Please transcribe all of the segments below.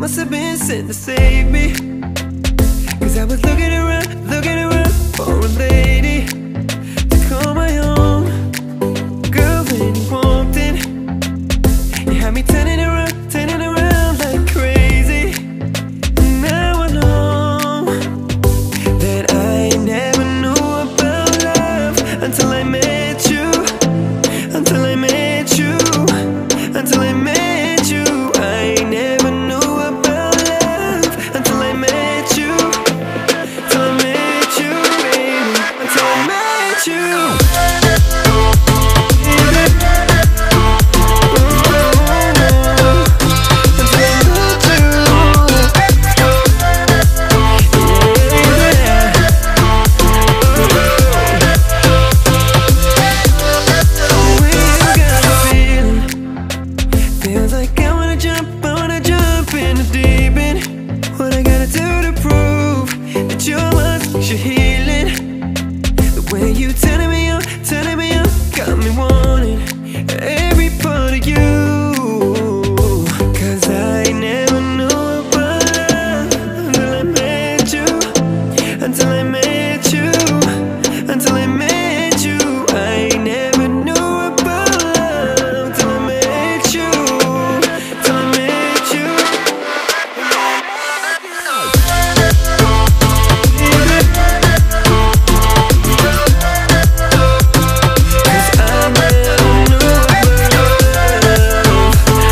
must have been sent to save me. Cause I was looking around for a lady to call my own. Girl, when you walked in, you had me turning around like crazy. And now I know that I never knew about love until I met you. Until I met you. Until I met you. I never knew about love until I met you. Till I met you, baby. Until I met you. Feels like I wanna jump in the deep end. What I gotta do to prove that you're what's you're healing? The way you turning me on, got me wanting every part of you. Cause I never knew about love until I met you. Until I met you. Until I met you. I never knew about love till I met you. Till I met you. Cause I never knew about love.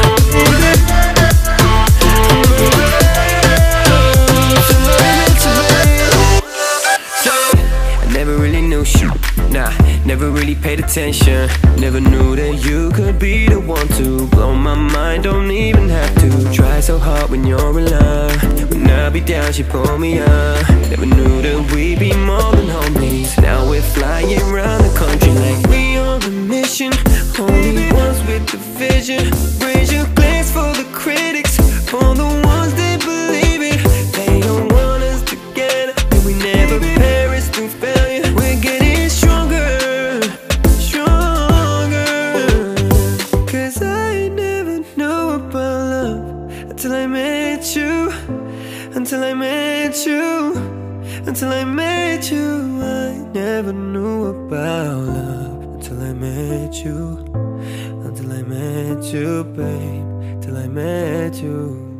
I never really knew you. Nah, never really paid attention. Never knew that you could be the one to blow my mind. Don't even have to try so hard when you're in love. When I be down, she pull me up. Never knew that we'd be more than homies. Now we're flying around the country like we on a mission. Only ones with the vision. Raise your glass for the critics, for the ones that believe it. They don't want us together, and we never perish through failure. We're getting stronger, stronger. Cause I never knew about love until I met you. Until I met you. Until I met you. I never knew about love until I met you. Until I met you, babe. Till I met you.